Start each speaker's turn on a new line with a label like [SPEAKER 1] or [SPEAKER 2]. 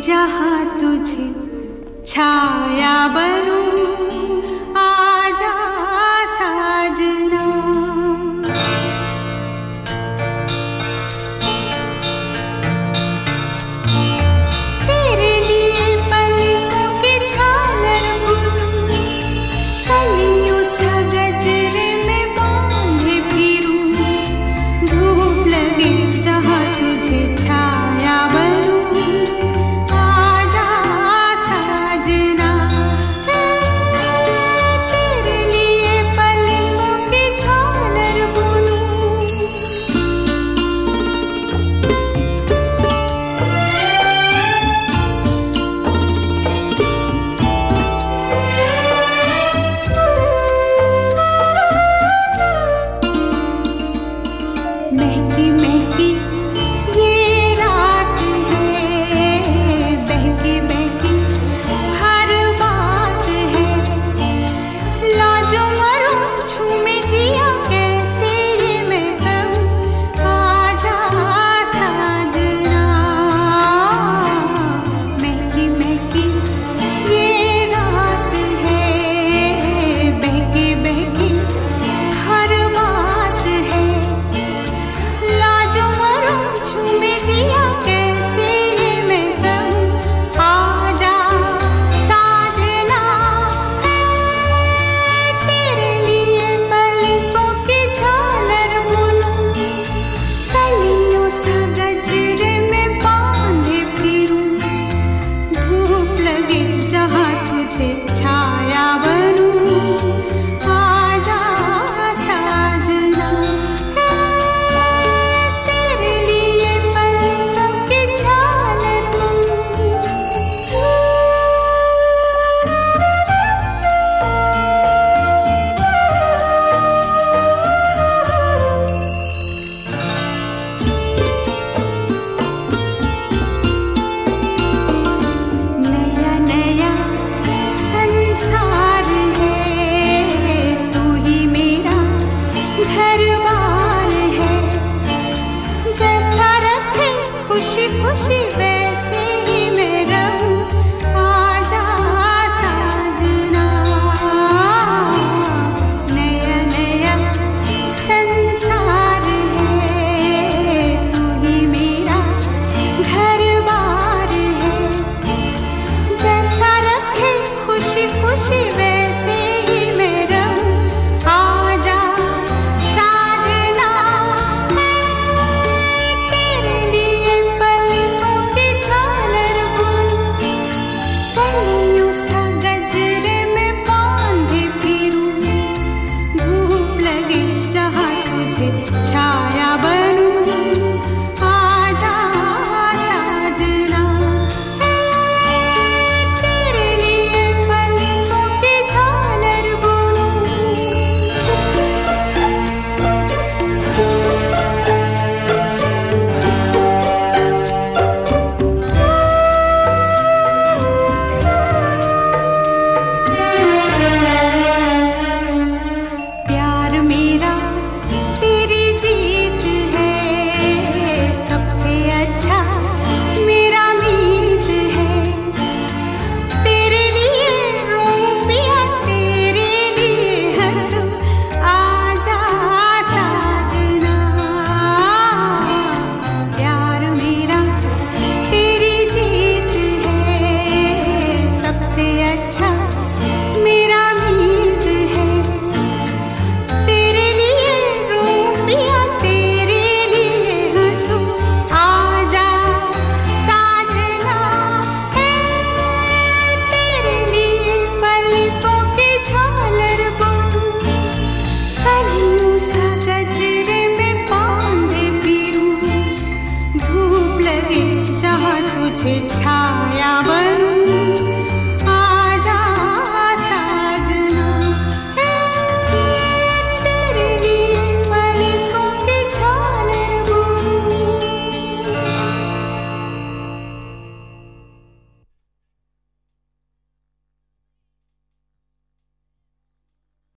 [SPEAKER 1] जहाँ तुझे छाया बनूं, आजा साजना। तेरे लिए पलकों की झालर बुनूं, कलियों सा गजरे में बांधे फिरूं, धूप लगे जहाँ तुझे छाया बनूं, आजा साजना। तेरे लिए पलकों की झालर बुनूं। महकी महकी ये रात है, बहकी बहकी हर बात है, लाजो मरो झूमे जिया कैसे ये मैं कहूँ, आजा साजना। महकी महकी ये रात है, बहकी बहकी हर बात है, लाजो मरो झूमे जिया कैसे ये मैं कहूँ, आजा साजना। तेरे लिए पलकों की झालर बुनूं, कलियों सा गजरे में बांधे फिरूं, धूप लगे जहाँ तुझे छाया बनूं, आजा साजना। तेरे लिए पलकों की झालर बुनूं। नया नया संसार है, तू ही मेरा घर-बार है, जैसा रखे खुशी खुशी वैसे ही मैं रहूं, आजा साजना। नया नया संसार है, तू ही मेरा घर-बार है, जैसा रखे खुशी खुशी वैसे ही मैं रहूं, आजा साजना। तेरे लिए पलकों की झालर बुनूं, कलियों सा गजरे में बांधे फिरूं, धूप लगे जहाँ तुझे छाया बनूं, आजा साजना। तेरे लिए पलकों की झालर बुनूं। प्यार मेरा तेरी जीत है, सबसे अच्छा मेरा मीत है, तेरे लिए रोऊं पिया तेरे लिए हंसूं, आजा साजना। प्यार मेरा तेरी जीत है, सबसे अच्छा मेरा मीत है, तेरे लिए रोऊं पिया तेरे लिए हंसूं, आजा साजना। तेरे लिए पलकों की झालर बुनूं, कलियों सा गजरे में बांधे फिरूं, धूप लगे जहाँ तुझे छाया बनूं,